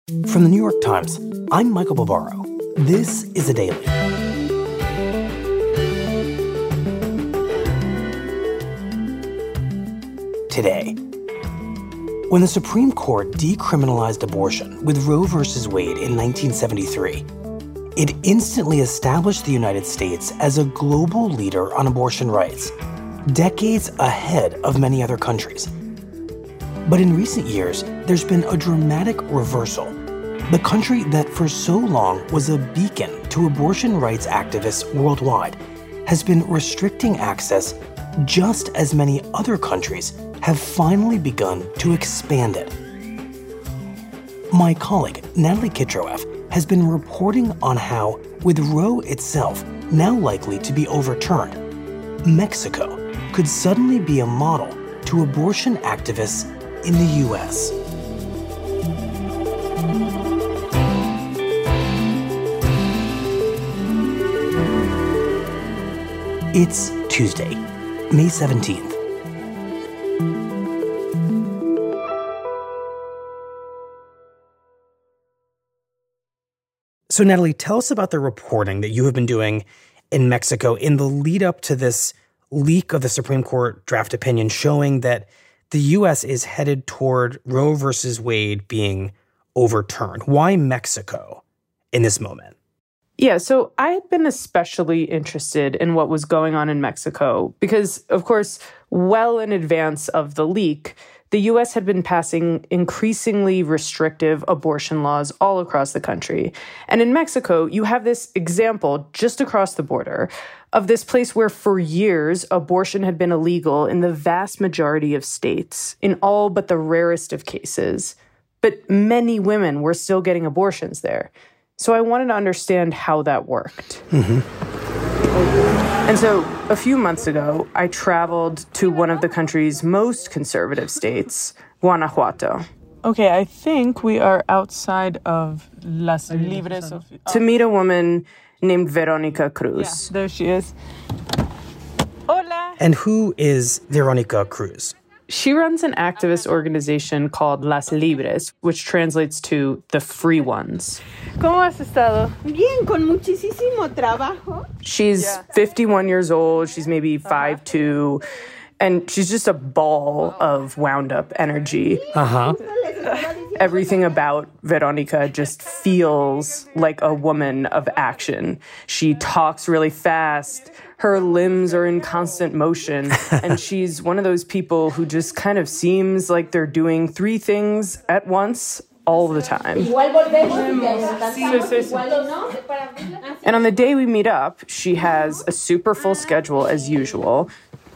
From the New York Times, I'm Michael Barbaro. This is The Daily. Today, when the Supreme Court decriminalized abortion with Roe v. Wade in 1973, it instantly established the United States as a global leader on abortion rights, decades ahead of many other countries. But in recent years, there's been a dramatic reversal. The country that for so long was a beacon to abortion rights activists worldwide has been restricting access just as many other countries have finally begun to expand it. My colleague, Natalie Kitroeff, has been reporting on how, with Roe itself now likely to be overturned, Mexico could suddenly be a model to abortion activists in the U.S. It's Tuesday, May 17th. So, Natalie, tell us about the reporting that you have been doing in Mexico in the lead up to this leak of the Supreme Court draft opinion showing that the U.S. is headed toward Roe versus Wade being overturned. Why Mexico in this moment? Yeah, so I had been especially interested in what was going on in Mexico because, of course, well in advance of the leak, the U.S. had been passing increasingly restrictive abortion laws all across the country. And in Mexico, you have this example just across the border of this place where for years abortion had been illegal in the vast majority of states, in all but the rarest of cases. But many women were still getting abortions there. So I wanted to understand how that worked. And so a few months ago, I traveled to one of the country's most conservative states, Guanajuato. Okay, I think we are outside of Las Libres. To meet a woman named Veronica Cruz. Yeah, there she is. Hola. And who is Veronica Cruz? She runs an activist organization called Las Libres, which translates to the Free Ones. ¿Cómo has estado? Bien, con muchísimo trabajo. She's 51 years old. She's maybe 5'2", and she's just a ball of wound-up energy. Everything about Veronica just feels like a woman of action. She talks really fast. Her limbs are in constant motion. And she's one of those people who just kind of seems like they're doing three things at once all the time. And on the day we meet up, she has a super full schedule as usual.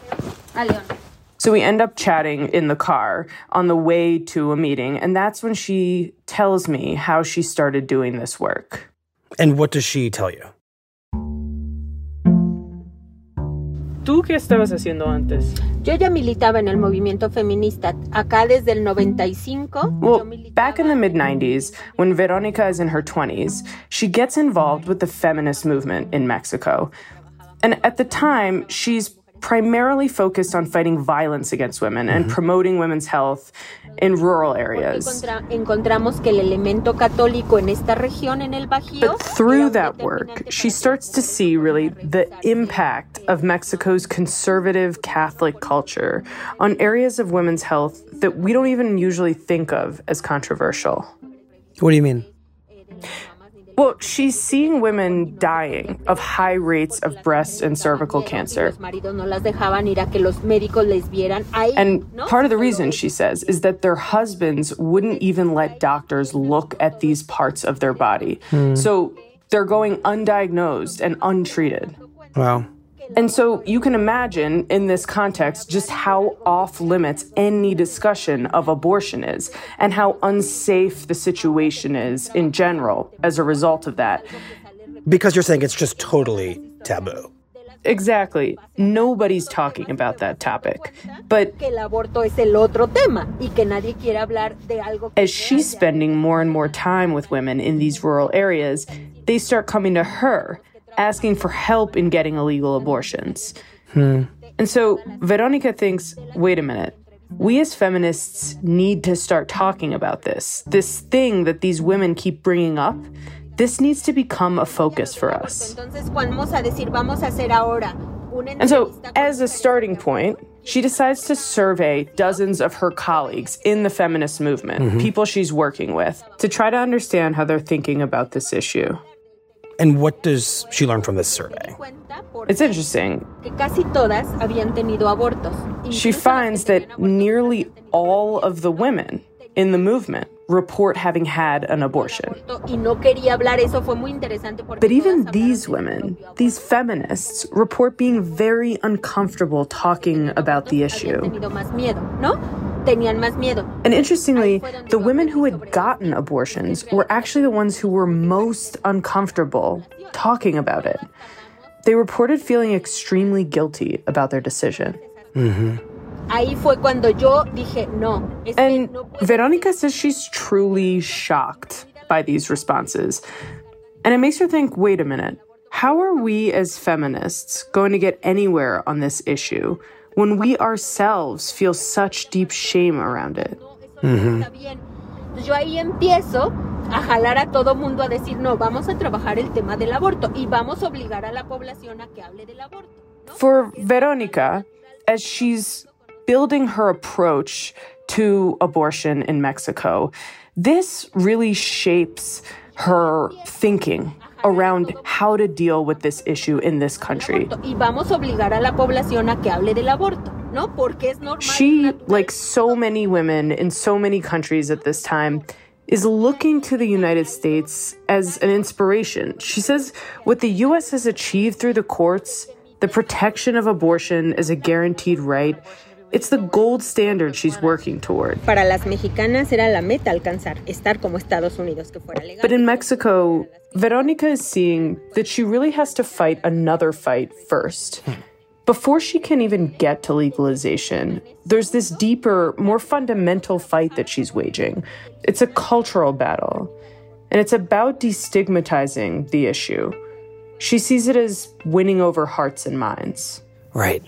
So we end up chatting in the car on the way to a meeting, and that's when she tells me how she started doing this work. And what does she tell you? ¿Tú qué estabas haciendo antes? Yo ya militaba en el movimiento feminista acá desde el 95. Well, back in the mid-90s, when Veronica is in her 20s, she gets involved with the feminist movement in Mexico. And at the time, she's primarily focused on fighting violence against women and promoting women's health in rural areas. Encontramos que el elemento católico en esta región en el Bajío. But through that work, she starts to see really the impact of Mexico's conservative Catholic culture on areas of women's health that we don't even usually think of as controversial. What do you mean? Well, she's seeing women dying of high rates of breast and cervical cancer. And part of the reason, she says, is that their husbands wouldn't even let doctors look at these parts of their body. So they're going undiagnosed and untreated. Wow. And so you can imagine in this context just how off limits any discussion of abortion is and how unsafe the situation is in general as a result of that. Because you're saying it's just totally taboo. Exactly. Nobody's talking about that topic. But as she's spending more and more time with women in these rural areas, they start coming to her, asking for help in getting illegal abortions. And so Veronica thinks, wait a minute, we as feminists need to start talking about this. This thing that these women keep bringing up, this needs to become a focus for us. And so, as a starting point, she decides to survey dozens of her colleagues in the feminist movement, people she's working with, to try to understand how they're thinking about this issue. And what does she learn from this survey? It's interesting. She finds that nearly all of the women in the movement report having had an abortion. But even these women, these feminists, report being very uncomfortable talking about the issue. And interestingly, the women who had gotten abortions were actually the ones who were most uncomfortable talking about it. They reported feeling extremely guilty about their decision. Ahí fue cuando yo dije, no. And Veronica says she's truly shocked by these responses. And it makes her think, wait a minute, how are we as feminists going to get anywhere on this issue when we ourselves feel such deep shame around it? Yo ahí empiezo a jalar a todo mundo a decir, no, vamos a trabajar el tema del aborto y vamos a obligar a la población a que hable del aborto. For Veronica, as she's building her approach to abortion in Mexico, this really shapes her thinking around how to deal with this issue in this country. She, like so many women in so many countries at this time, is looking to the United States as an inspiration. She says what the U.S. has achieved through the courts, the protection of abortion as a guaranteed right, it's the gold standard she's working toward. Para las mexicanas era la meta alcanzar, estar como Estados Unidos, que fuera legal. But in Mexico, Veronica is seeing that she really has to fight another fight first. Before she can even get to legalization, there's this deeper, more fundamental fight that she's waging. It's a cultural battle, and it's about destigmatizing the issue. She sees it as winning over hearts and minds. Right.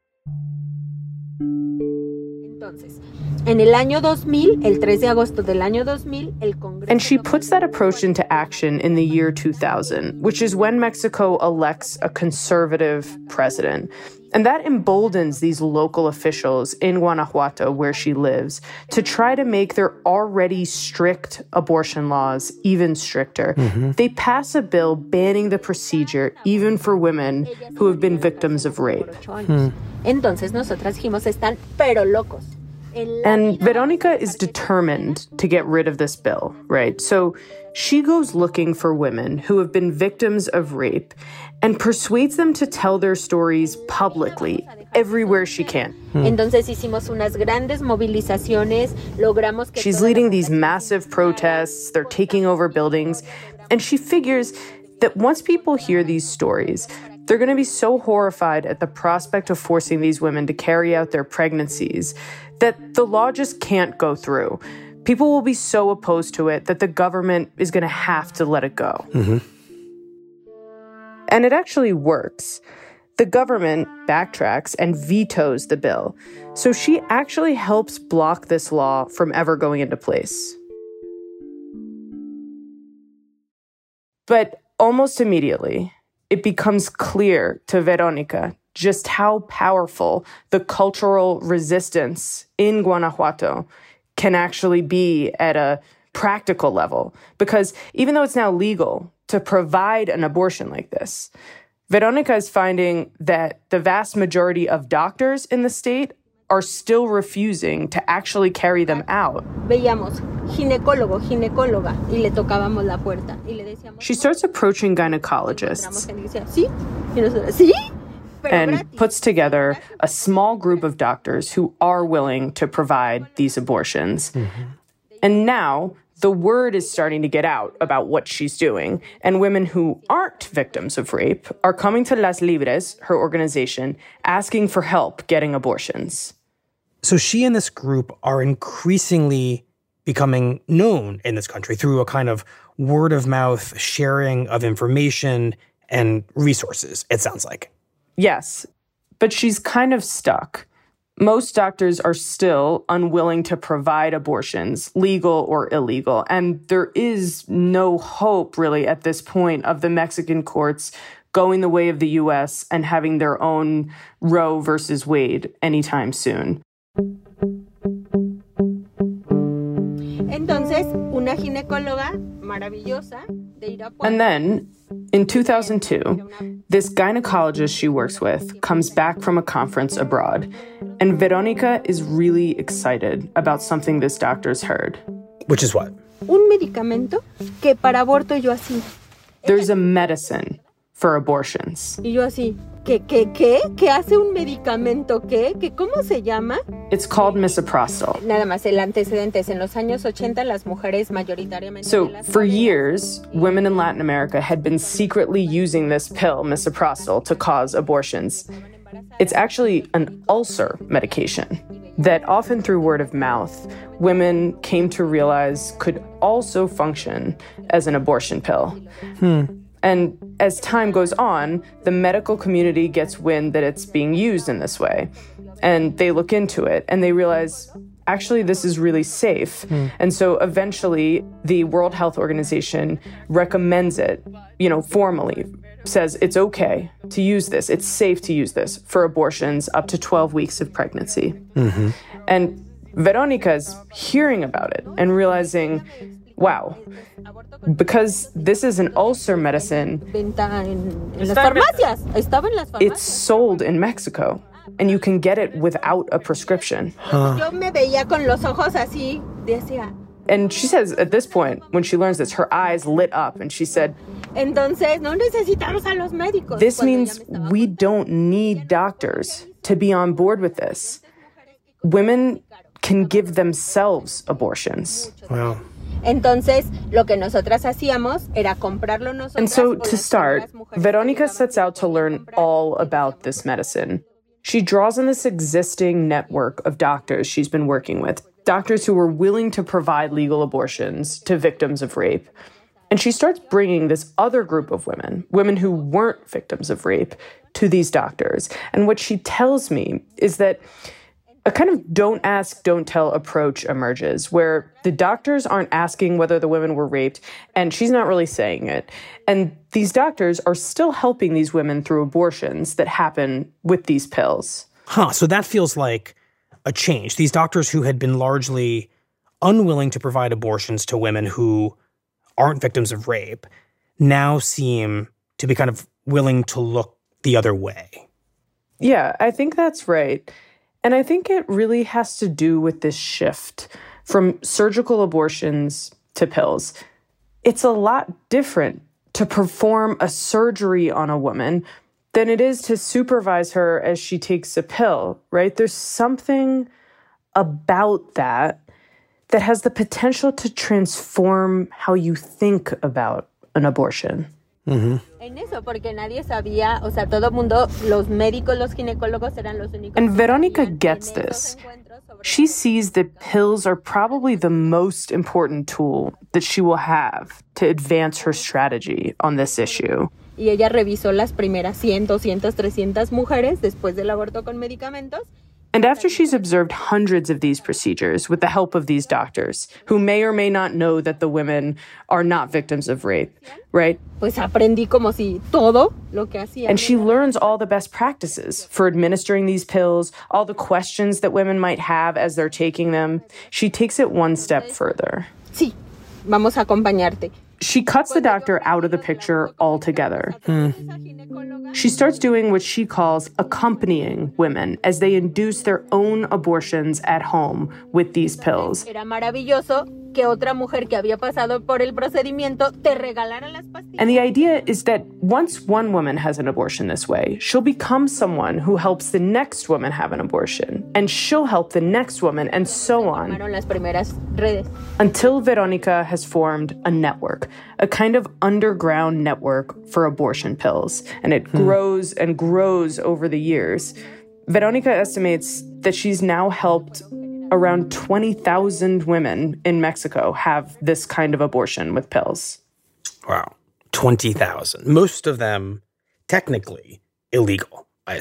En el año 2000, el 3 de agosto del año 2000, el Congreso... And she puts that approach into action in the year 2000, which is when Mexico elects a conservative president. And that emboldens these local officials in Guanajuato, where she lives, to try to make their already strict abortion laws even stricter. They pass a bill banning the procedure even for women who have been victims of rape. Entonces nosotras dijimos, están pero locos. And Veronica is determined to get rid of this bill, right? So she goes looking for women who have been victims of rape and persuades them to tell their stories publicly, everywhere she can. Entonces hicimos unas grandes movilizaciones, logramos que... She's leading these massive protests, they're taking over buildings, and she figures that once people hear these stories, they're going to be so horrified at the prospect of forcing these women to carry out their pregnancies that the law just can't go through. People will be so opposed to it that the government is going to have to let it go. And it actually works. The government backtracks and vetoes the bill. So she actually helps block this law from ever going into place. But almost immediately, it becomes clear to Veronica just how powerful the cultural resistance in Guanajuato can actually be at a practical level. Because even though it's now legal to provide an abortion like this, Veronica is finding that the vast majority of doctors in the state are still refusing to actually carry them out. Veíamos ginecólogo, ginecóloga, y le tocábamos la puerta y le decíamos... She starts approaching gynecologists. ¿Sí? Y nosotros, ¿sí? And puts together a small group of doctors who are willing to provide these abortions. And now the word is starting to get out about what she's doing. And women who aren't victims of rape are coming to Las Libres, her organization, asking for help getting abortions. So she and this group are increasingly becoming known in this country through a kind of word-of-mouth sharing of information and resources, it sounds like. Yes, but she's kind of stuck. Most doctors are still unwilling to provide abortions, legal or illegal. And there is no hope, really, at this point of the Mexican courts going the way of the U.S. and having their own Roe versus Wade anytime soon. Entonces, una ginecóloga maravillosa de Irapuato. And then, in 2002, this gynecologist she works with comes back from a conference abroad, and Veronica is really excited about something this doctor's heard. Which is what? Un medicamento que para aborto yo así. There's a medicine for abortions. Y yo así, ¿qué? ¿Qué hace un medicamento? ¿Qué? ¿Cómo se llama? It's called misoprostol. Nada más, el antecedente es en los años 80 las mujeres mayoritariamente. So, for years, women in Latin America had been secretly using this pill, misoprostol, to cause abortions. It's actually an ulcer medication that often through word of mouth, women came to realize could also function as an abortion pill. And as time goes on, the medical community gets wind that it's being used in this way. And they look into it and they realize, actually, this is really safe. And so eventually, the World Health Organization recommends it, formally, says it's okay to use this. It's safe to use this for abortions up to 12 weeks of pregnancy. And Veronica's hearing about it and realizing, wow, because this is an ulcer medicine, it's sold in Mexico, and you can get it without a prescription. And she says at this point, when she learns this, her eyes lit up, and she said, this means we don't need doctors to be on board with this. Women can give themselves abortions. Wow. Entonces, lo que nosotras hacíamos era comprarlo nosotras. And so, to start, Veronica sets out to learn all about this medicine. She draws on this existing network of doctors she's been working with, doctors who were willing to provide legal abortions to victims of rape. And she starts bringing this other group of women who weren't victims of rape, to these doctors. And what she tells me is that a kind of don't ask, don't tell approach emerges, where the doctors aren't asking whether the women were raped, and she's not really saying it. And these doctors are still helping these women through abortions that happen with these pills. So that feels like a change. These doctors who had been largely unwilling to provide abortions to women who aren't victims of rape now seem to be kind of willing to look the other way. Yeah, I think that's right. And I think it really has to do with this shift from surgical abortions to pills. It's a lot different to perform a surgery on a woman than it is to supervise her as she takes a pill, right? There's something about that has the potential to transform how you think about an abortion. Mm-hmm. And Veronica gets this. She sees that pills are probably the most important tool that she will have to advance her strategy on this issue. Y ella revisó las primeras 100, 200, 300 mujeres después del aborto con medicamentos. And after she's observed hundreds of these procedures with the help of these doctors, who may or may not know that the women are not victims of rape, right? Pues aprendí como si todo lo que hacía. And she learns all the best practices for administering these pills, all the questions that women might have as they're taking them. She takes it one step further. Sí, vamos a acompañarte. She cuts the doctor out of the picture altogether. She starts doing what she calls accompanying women as they induce their own abortions at home with these pills. Era maravilloso que otra mujer que había pasado por el procedimiento te regalara las pastillas. And the idea is that once one woman has an abortion this way, she'll become someone who helps the next woman have an abortion, and she'll help the next woman, and so on. Las primeras redes. Until Veronica has formed a network, a kind of underground network for abortion pills, and it grows and grows over the years. Veronica estimates that she's now helped around 20,000 women in Mexico have this kind of abortion with pills. Wow. 20,000. Most of them technically illegal, I assume.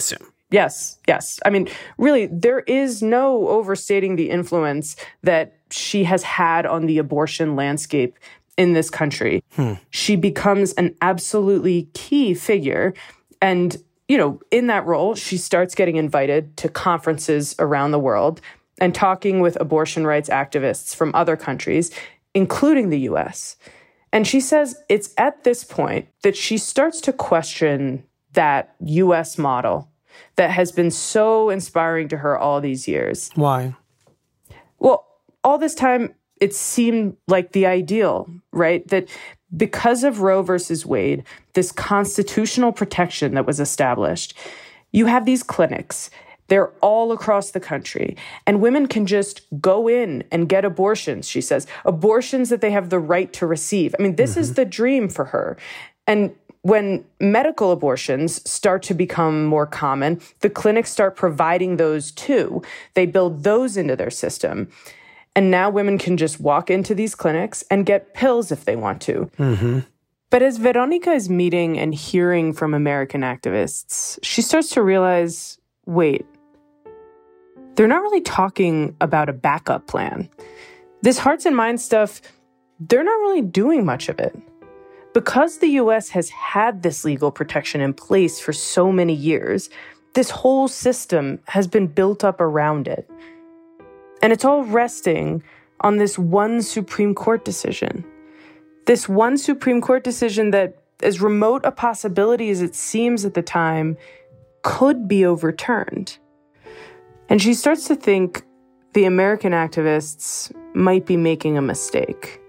Yes, yes. I mean, really, there is no overstating the influence that she has had on the abortion landscape in this country. She becomes an absolutely key figure. And, in that role, she starts getting invited to conferences around the world and talking with abortion rights activists from other countries, including the US. And she says it's at this point that she starts to question that US model that has been so inspiring to her all these years. Why? Well, all this time, it seemed like the ideal, right? That because of Roe versus Wade, this constitutional protection that was established, you have these clinics. They're all across the country. And women can just go in and get abortions, she says. Abortions that they have the right to receive. I mean, this is the dream for her. And when medical abortions start to become more common, the clinics start providing those too. They build those into their system. And now women can just walk into these clinics and get pills if they want to. But as Veronica is meeting and hearing from American activists, she starts to realize, wait, they're not really talking about a backup plan. This hearts and minds stuff, they're not really doing much of it. Because the US has had this legal protection in place for so many years, this whole system has been built up around it. And it's all resting on this one Supreme Court decision. This one Supreme Court decision that, as remote a possibility as it seems at the time, could be overturned. And she starts to think the American activists might be making a mistake.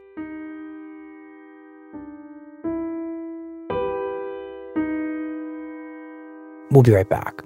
We'll be right back.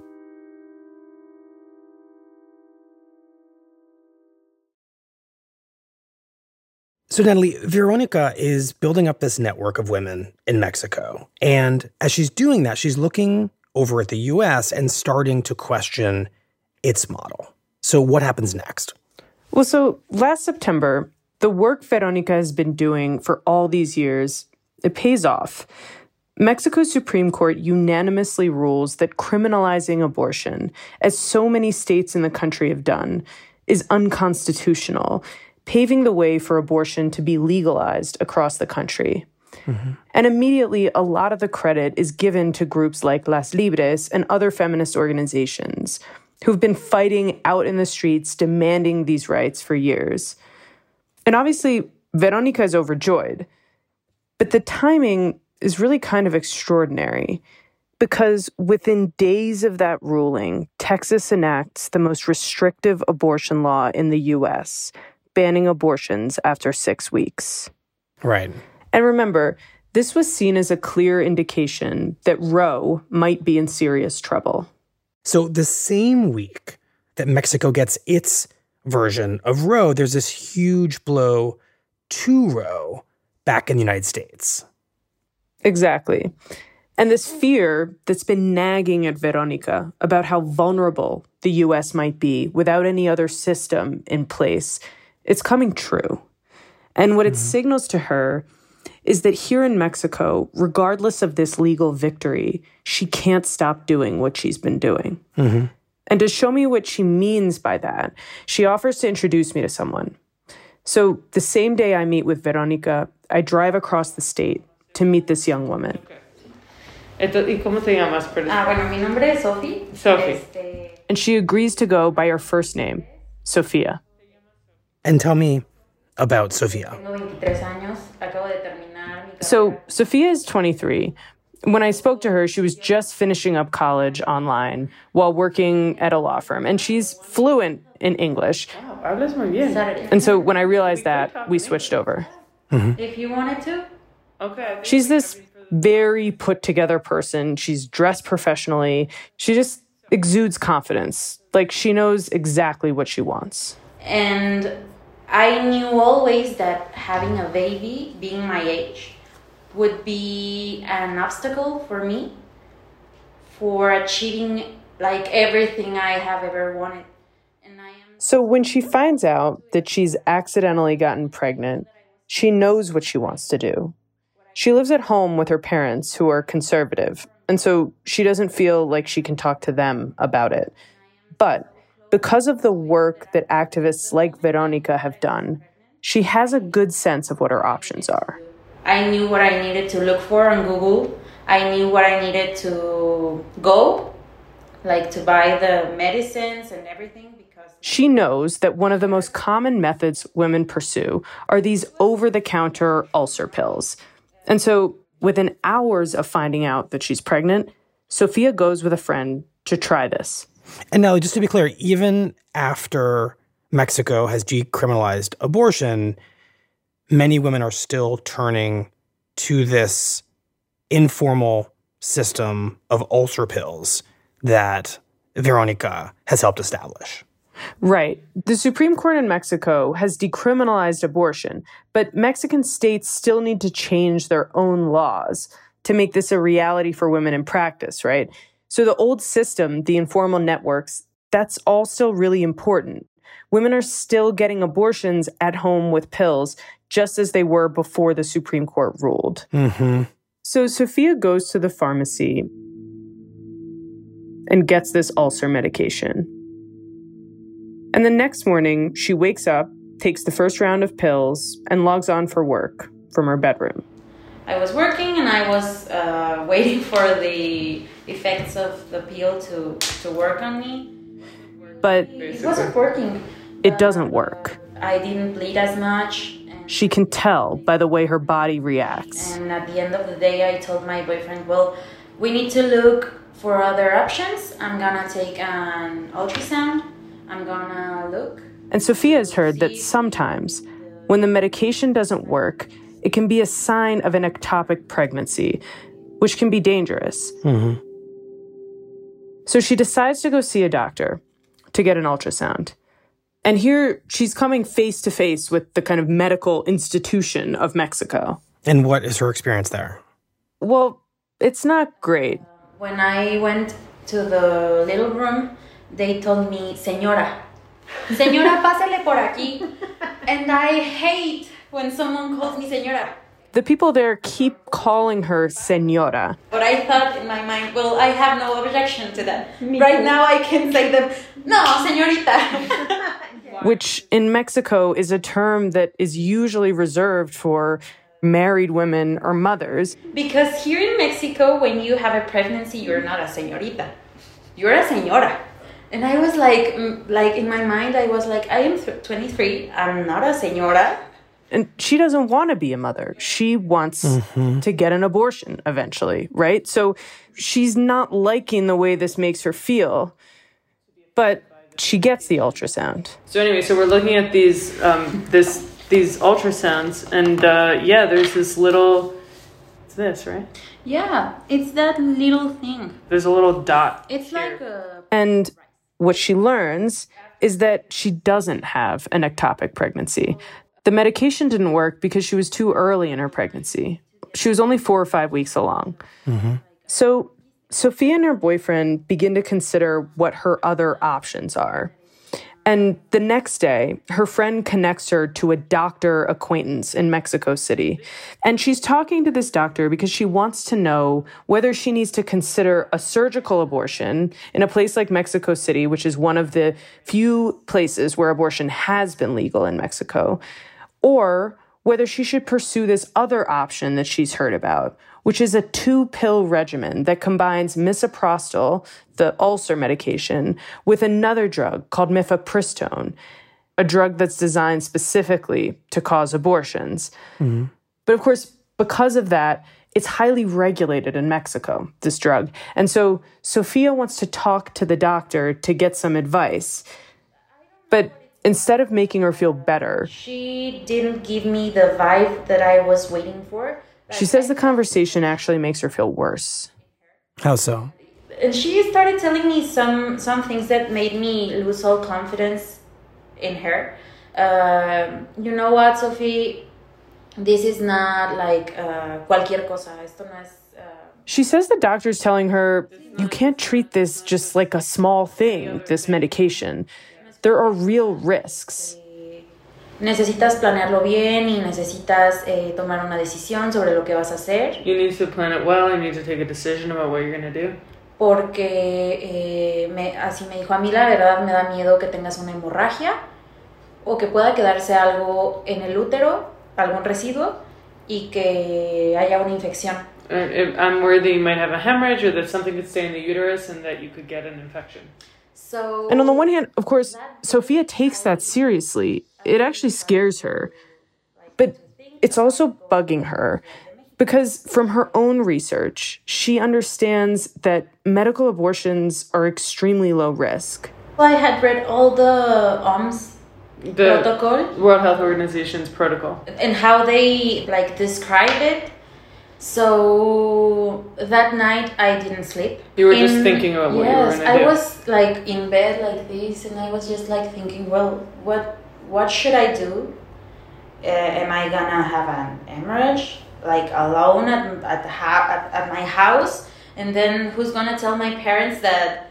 So, Natalie, Veronica is building up this network of women in Mexico. And as she's doing that, she's looking over at the U.S. and starting to question its model. So what happens next? Well, so last September, the work Veronica has been doing for all these years, it pays off. Mexico's Supreme Court unanimously rules that criminalizing abortion, as so many states in the country have done, is unconstitutional, paving the way for abortion to be legalized across the country. And immediately, a lot of the credit is given to groups like Las Libres and other feminist organizations who've been fighting out in the streets, demanding these rights for years. And obviously, Veronica is overjoyed. But the timing is really kind of extraordinary because within days of that ruling, Texas enacts the most restrictive abortion law in the U.S., banning abortions after 6 weeks. Right. And remember, this was seen as a clear indication that Roe might be in serious trouble. So the same week that Mexico gets its version of Roe, there's this huge blow to Roe back in the United States. Exactly. And this fear that's been nagging at Veronica about how vulnerable the U.S. might be without any other system in place, it's coming true. And what it signals to her is that here in Mexico, regardless of this legal victory, she can't stop doing what she's been doing. And to show me what she means by that, she offers to introduce me to someone. So the same day I meet with Veronica, I drive across the state to meet this young woman. ¿Y cómo te llamas? Bueno, mi nombre es Sophie. Sophie. And she agrees to go by her first name, Sofia. And tell me about Sofia. Tengo 23 años. Acabo de terminar mi carrera. So Sofia is 23. When I spoke to her, she was just finishing up college online while working at a law firm. And she's fluent in English. Wow, hablas muy bien. Saturday. And so when I realized that, we switched over. If you wanted to. Okay. She's this very put together person. She's dressed professionally. She just exudes confidence. Like she knows exactly what she wants. And I knew always that having a baby, being my age, would be an obstacle for me for achieving like everything I have ever wanted. And I am. So when she finds out that she's accidentally gotten pregnant, she knows what she wants to do. She lives at home with her parents, who are conservative, and so she doesn't feel like she can talk to them about it. But because of the work that activists like Veronica have done, she has a good sense of what her options are. I knew what I needed to look for on Google. I knew what I needed to go, like to buy the medicines and everything. She knows that one of the most common methods women pursue are these over-the-counter ulcer pills. And so within hours of finding out that she's pregnant, Sophia goes with a friend to try this. And now, just to be clear, even after Mexico has decriminalized abortion, many women are still turning to this informal system of ulcer pills that Veronica has helped establish. Right. The Supreme Court in Mexico has decriminalized abortion, but Mexican states still need to change their own laws to make this a reality for women in practice, right? So the old system, the informal networks, that's all still really important. Women are still getting abortions at home with pills, just as they were before the Supreme Court ruled. Mm-hmm. So Sophia goes to the pharmacy and gets this ulcer medication. And the next morning, she wakes up, takes the first round of pills, and logs on for work from her bedroom. I was working and I was waiting for the effects of the pill to work on me. But it wasn't working. It doesn't work. I didn't bleed as much. She can tell by the way her body reacts. And at the end of the day, I told my boyfriend, well, we need to look for other options. I'm gonna take an ultrasound. I'm gonna look. And Sophia has heard that sometimes, when the medication doesn't work, it can be a sign of an ectopic pregnancy, which can be dangerous. Mm-hmm. So she decides to go see a doctor to get an ultrasound. And here she's coming face to face with the kind of medical institution of Mexico. And what is her experience there? Well, it's not great. When I went to the little room, they told me, Señora, pásale por aquí. And I hate when someone calls me Señora. The people there keep calling her Señora. But I thought in my mind, well, I have no objection to that. Right now I can say them, no, señorita. Which in Mexico is a term that is usually reserved for married women or mothers. Because here in Mexico, when you have a pregnancy, you're not a señorita. You're a señora. And I was like in my mind, I was like, I am 23. I'm not a señora. And she doesn't want to be a mother. She wants to get an abortion eventually, right? So she's not liking the way this makes her feel, but she gets the ultrasound. So anyway, so we're looking at these these ultrasounds, and there's this little. It's this, right? Yeah, it's that little thing. There's a little dot. It's here. Like a. And what she learns is that she doesn't have an ectopic pregnancy. The medication didn't work because she was too early in her pregnancy. She was only 4 or 5 weeks along. Mm-hmm. So Sophia and her boyfriend begin to consider what her other options are. And the next day, her friend connects her to a doctor acquaintance in Mexico City. And she's talking to this doctor because she wants to know whether she needs to consider a surgical abortion in a place like Mexico City, which is one of the few places where abortion has been legal in Mexico, or whether she should pursue this other option that she's heard about, which is a 2-pill regimen that combines misoprostol, the ulcer medication, with another drug called mifepristone, a drug that's designed specifically to cause abortions. Mm-hmm. But of course, because of that, it's highly regulated in Mexico, this drug. And so Sophia wants to talk to the doctor to get some advice. But instead of making her feel better, she didn't give me the vibe that I was waiting for. She says the conversation actually makes her feel worse. How so? And she started telling me some things that made me lose all confidence in her. You know what, Sophie? This is not like cualquier cosa. Esto no es... She says the doctor's telling her, you can't treat this just like a small thing, this medication. There are real risks. necesitas planearlo bien y necesitas tomar una decisión sobre lo que vas a hacer. You need to plan it well. You need to take a decision about what you're going to do. Porque así me dijo, a mí la verdad me da miedo que tengas una hemorragia o que pueda quedarse algo en el útero, algún residuo, y que haya una infección. I'm worried that you might have a hemorrhage or that something could stay in the uterus and that you could get an infection. So, And on the one hand, of course, Sophia takes that seriously. It actually scares her. But it's also bugging her. Because from her own research, she understands that medical abortions are extremely low risk. I had read all the OMS protocol, World Health Organization's protocol, and how they describe it. So that night I didn't sleep. You were just thinking about what you were going to do. I was in bed like this, and I was just thinking, well, what should I do? Am I gonna have an hemorrhage? Alone at my house, and then who's gonna tell my parents that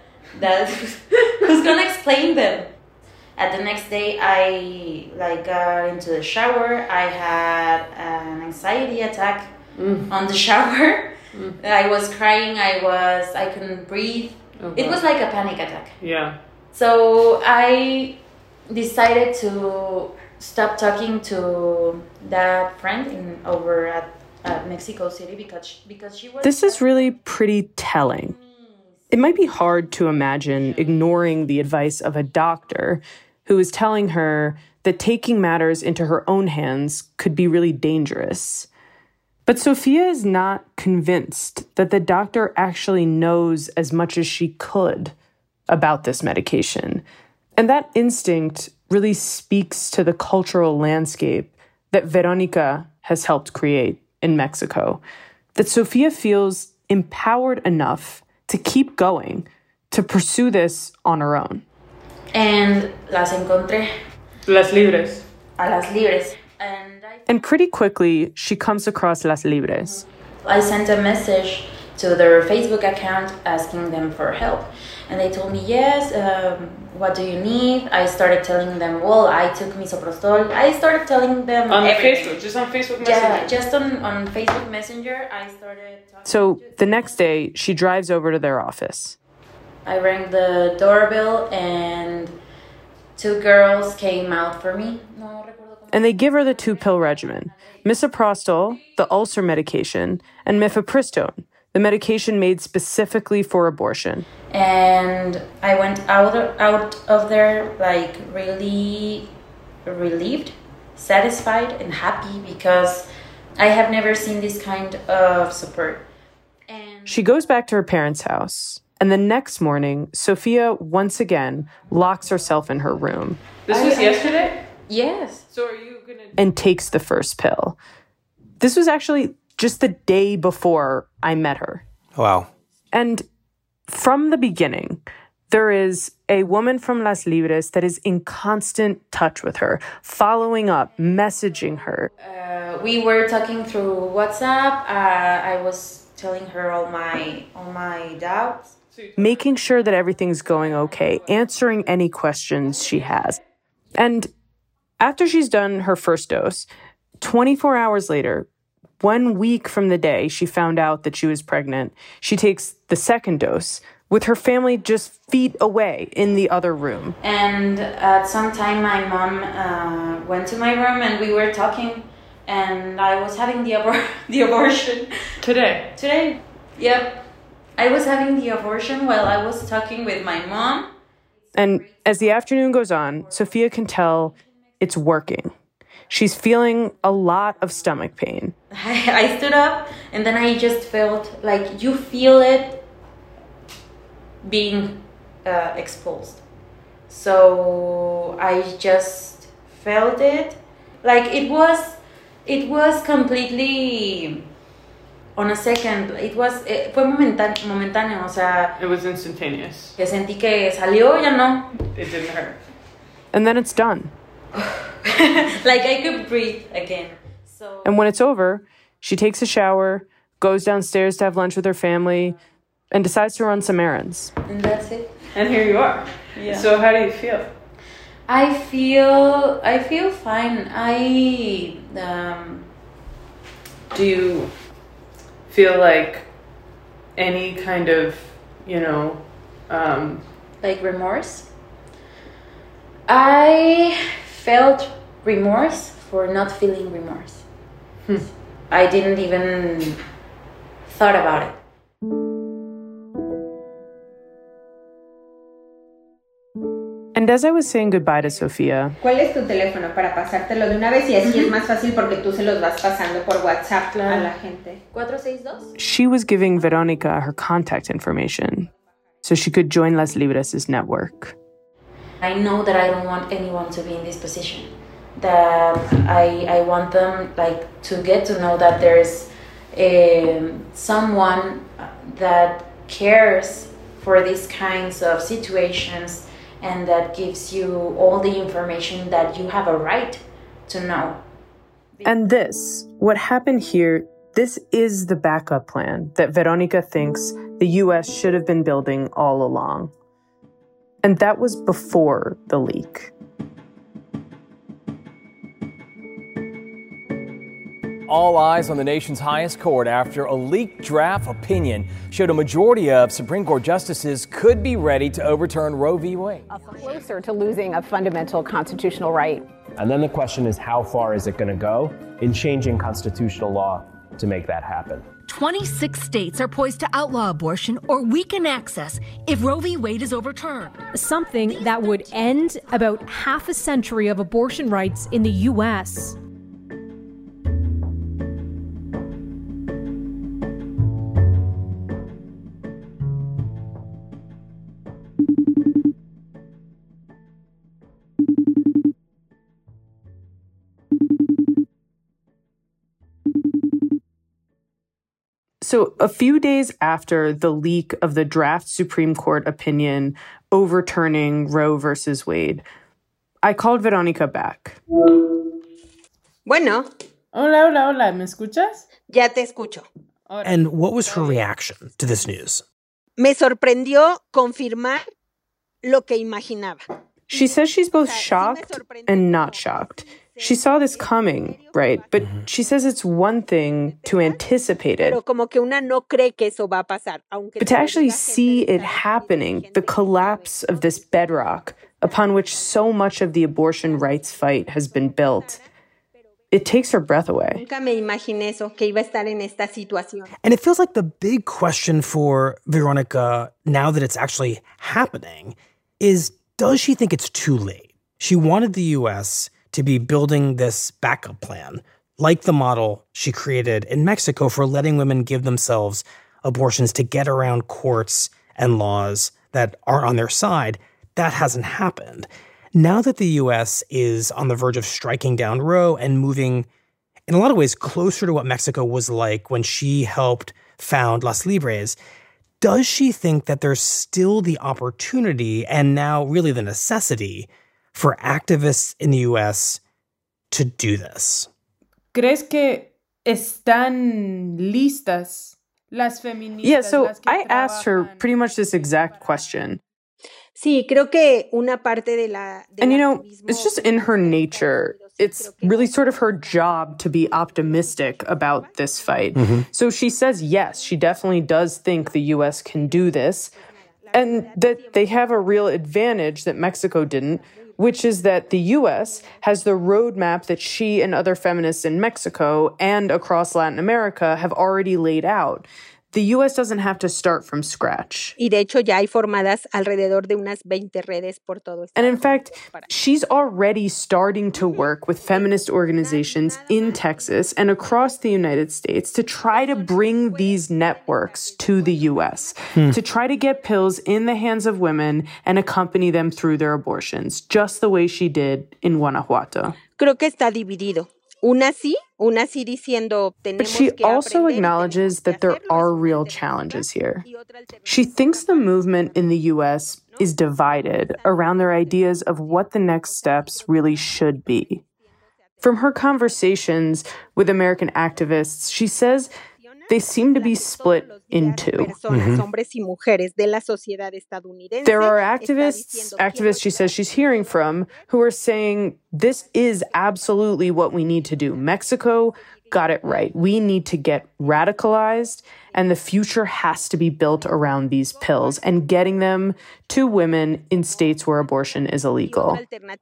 who's gonna explain them? At the next day, I got into the shower. I had an anxiety attack on the shower. I was crying. I couldn't breathe. Oh, it was like a panic attack. Yeah. So I decided to stop talking to that friend over at Mexico City because she was... This is really pretty telling. It might be hard to imagine ignoring the advice of a doctor who is telling her that taking matters into her own hands could be really dangerous. But Sophia is not convinced that the doctor actually knows as much as she could about this medication. And that instinct really speaks to the cultural landscape that Veronica has helped create in Mexico, that Sophia feels empowered enough to keep going, to pursue this on her own. And las encontré. Las Libres. A Las Libres. And pretty quickly, she comes across Las Libres. I sent a message to their Facebook account asking them for help. And they told me, yes, what do you need? I started telling them, well, I took misoprostol. I started telling them on everything. Facebook, just on Facebook Messenger. Yeah, just on Facebook Messenger, I started talking. So the next day, she drives over to their office. I rang the doorbell and 2 girls came out for me. And they give her the 2-pill regimen, misoprostol, the ulcer medication, and mifepristone, the medication made specifically for abortion. And I went out of there really relieved, satisfied, and happy because I have never seen this kind of support. And she goes back to her parents' house, and the next morning, Sophia once again locks herself in her room. This was yesterday? Yes. So are you gonna... And takes the first pill. This was actually just the day before I met her. Wow. And from the beginning, there is a woman from Las Libres that is in constant touch with her, following up, messaging her. We were talking through WhatsApp. I was telling her all my doubts. Making sure that everything's going okay, answering any questions she has. And after she's done her first dose, 24 hours later, 1 week from the day she found out that she was pregnant, she takes the second dose with her family just feet away in the other room. And at some time, my mom went to my room and we were talking, and I was having the abortion. Today? Yep. I was having the abortion while I was talking with my mom. And as the afternoon goes on, Sophia can tell it's working. She's feeling a lot of stomach pain. I stood up and then I just felt like you feel it being exposed. So I just felt it. Like it was completely on a second. Fue momentáneo, o sea. It was instantaneous. Que sentí que salió, ya no. It didn't hurt. And then it's done. Like I could breathe again. So. And when it's over, she takes a shower, goes downstairs to have lunch with her family, and decides to run some errands. And that's it. And here you are. Yeah. So how do you feel? I feel fine. Do you feel like any kind of, like remorse. I felt remorse for not feeling remorse. I didn't even thought about it. And as I was saying goodbye to Sofia, ¿Cuál es tu teléfono para pasártelo de una vez? Y así es más fácil porque tú se los vas pasando por WhatsApp a la gente. 462? she was giving Veronica her contact information so she could join Las Libres' network. I know that I don't want anyone to be in this position. That I want them to get to know that there's someone that cares for these kinds of situations and that gives you all the information that you have a right to know. And this, what happened here, this is the backup plan that Veronica thinks the U.S. should have been building all along. And that was before the leak. All eyes on the nation's highest court after a leaked draft opinion showed a majority of Supreme Court justices could be ready to overturn Roe v. Wade. Closer to losing a fundamental constitutional right. And then the question is, how far is it going to go in changing constitutional law to make that happen? 26 states are poised to outlaw abortion or weaken access if Roe v. Wade is overturned. Something that would end about half a century of abortion rights in the U.S. So a few days after the leak of the draft Supreme Court opinion overturning Roe versus Wade, I called Veronica back. Bueno, Hola, hola, hola, ¿me escuchas? ya te escucho. And what was her reaction to this news? Me sorprendió confirmar lo que imaginaba. She says she's both shocked and not shocked. She saw this coming, right? But she says it's one thing to anticipate it, Pero como que una no cree que eso va a pasar. Aunque but to actually see it happening, the collapse of this bedrock upon which so much of the abortion rights fight has been built, it takes her breath away. Nunca me imaginé eso, que iba a estar en esta situación. And it feels like the big question for Veronica, now that it's actually happening, is does she think it's too late? She wanted the U.S. to be building this backup plan, like the model she created in Mexico for letting women give themselves abortions to get around courts and laws that aren't on their side. That hasn't happened. Now that the U.S. is on the verge of striking down Roe and moving, in a lot of ways, closer to what Mexico was like when she helped found Las Libres, does she think that there's still the opportunity and now really the necessity for activists in the U.S. to do this? ¿Crees que están listas las feministas? Yeah, so las que I asked her trabajan pretty much this exact question. Sí, creo que una parte de la... And it's just in her nature. It's really sort of her job to be optimistic about this fight. So she says, yes, she definitely does think the U.S. can do this, and that they have a real advantage that Mexico didn't, which is that the U.S. has the roadmap that she and other feminists in Mexico and across Latin America have already laid out. The U.S. doesn't have to start from scratch. Y de hecho ya hay formadas alrededor de unas 20 redes por todo. And in fact, she's already starting to work with feminist organizations in Texas and across the United States to try to bring these networks to the U.S., to try to get pills in the hands of women and accompany them through their abortions, just the way she did in Guanajuato. Creo que está dividido. Una sí diciendo tenemos But she que also aprender, acknowledges tenemos que that there hacerlo, are es una real alternativa. challenges here. Y otra alternativa. She thinks the movement in the U.S. is divided around their ideas of what the next steps really should be. From her conversations with American activists, she says they seem to be split in two. There are activists she says she's hearing from, who are saying this is absolutely what we need to do. Mexico got it right. We need to get radicalized, and the future has to be built around these pills and getting them to women in states where abortion is illegal.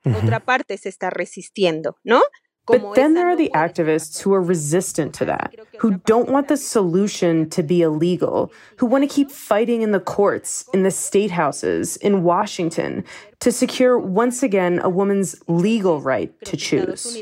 But then there are the activists who are resistant to that, who don't want the solution to be illegal, who want to keep fighting in the courts, in the state houses, in Washington, to secure, once again, a woman's legal right to choose.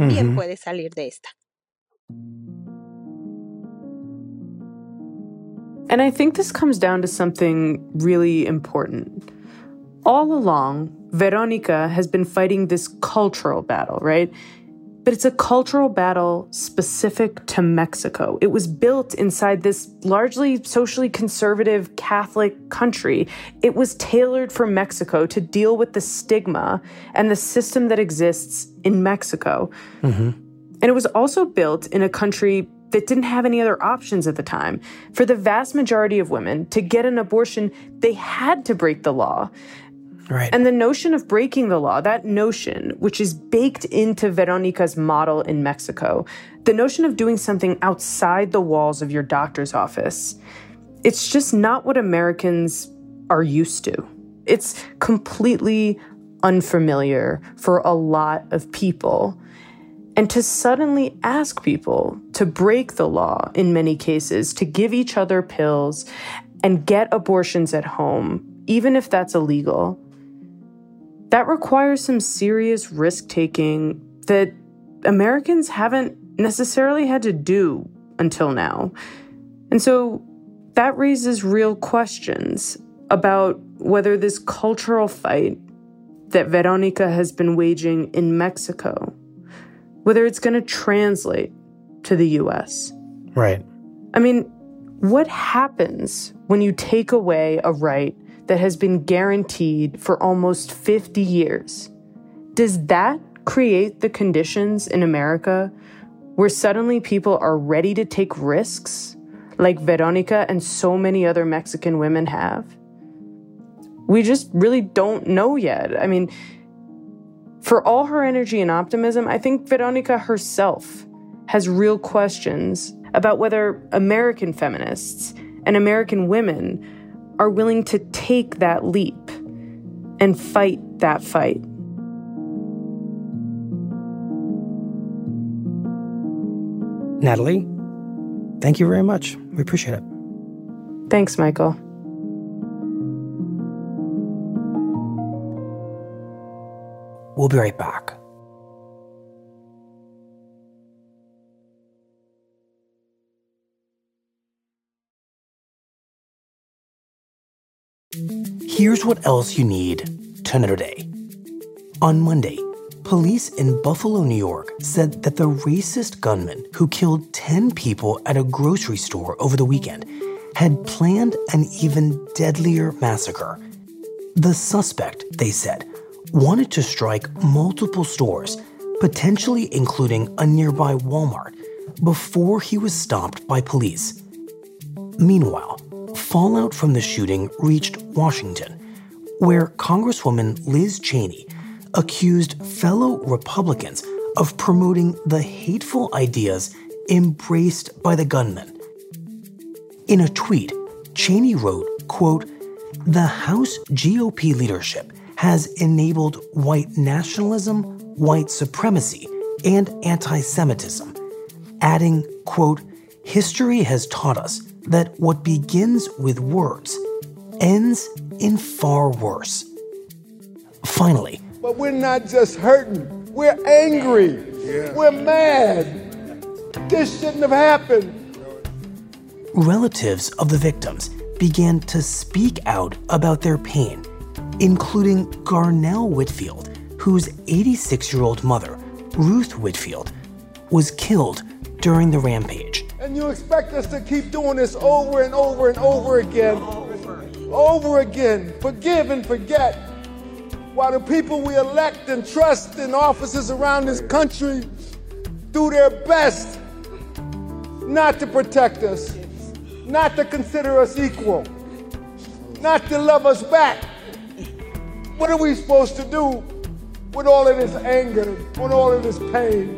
And I think this comes down to something really important. All along, Veronica has been fighting this cultural battle, right? But it's a cultural battle specific to Mexico. It was built inside this largely socially conservative Catholic country. It was tailored for Mexico to deal with the stigma and the system that exists in Mexico. And it was also built in a country that didn't have any other options at the time. For the vast majority of women, to get an abortion, they had to break the law. Right. And the notion of breaking the law, that notion, which is baked into Veronica's model in Mexico, the notion of doing something outside the walls of your doctor's office, it's just not what Americans are used to. It's completely unfamiliar for a lot of people. And to suddenly ask people to break the law in many cases, to give each other pills and get abortions at home, even if that's illegal, that requires some serious risk-taking that Americans haven't necessarily had to do until now. And so that raises real questions about whether this cultural fight that Veronica has been waging in Mexico, whether it's going to translate to the U.S. Right. I mean, what happens when you take away a right that has been guaranteed for almost 50 years? Does that create the conditions in America where suddenly people are ready to take risks like Veronica and so many other Mexican women have? We just really don't know yet. I mean, for all her energy and optimism, I think Veronica herself has real questions about whether American feminists and American women are willing to take that leap and fight that fight. Natalie, thank you very much. We appreciate it. Thanks, Michael. We'll be right back. Here's what else you need to know today. On Monday, police in Buffalo, New York said that the racist gunman who killed 10 people at a grocery store over the weekend had planned an even deadlier massacre. The suspect, they said, wanted to strike multiple stores, potentially including a nearby Walmart, before he was stopped by police. Meanwhile, fallout from the shooting reached Washington, where Congresswoman Liz Cheney accused fellow Republicans of promoting the hateful ideas embraced by the gunman. In a tweet, Cheney wrote, quote, "The House GOP leadership has enabled white nationalism, white supremacy, and anti-Semitism," adding, quote, "History has taught us that what begins with words ends in far worse." Finally, but we're not just hurting, we're angry, we're mad. This shouldn't have happened. Relatives of the victims began to speak out about their pain, including Garnell Whitfield, whose 86-year-old mother, Ruth Whitfield, was killed during the rampage. And you expect us to keep doing this over and over and over again? Over again, forgive and forget, while the people we elect and trust in offices around this country do their best not to protect us, not to consider us equal, not to love us back. What are we supposed to do with all of this anger, with all of this pain?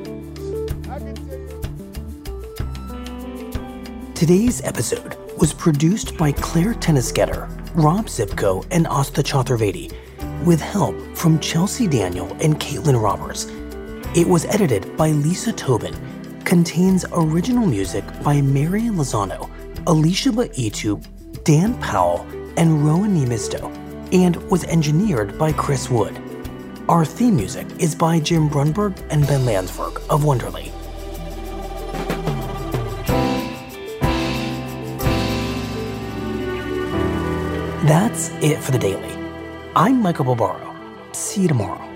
Today's episode was produced by Claire Tennisgetter, Rob Zipko, and Asta Chaturvedi, with help from Chelsea Daniel and Caitlin Roberts. It was edited by Lisa Tobin, contains original music by Mary Lozano, Alicia Baitu, Dan Powell, and Rowan Nemisto, and was engineered by Chris Wood. Our theme music is by Jim Brunberg and Ben Landsberg of Wonderly. That's it for the Daily. I'm Michael Barbaro. See you tomorrow.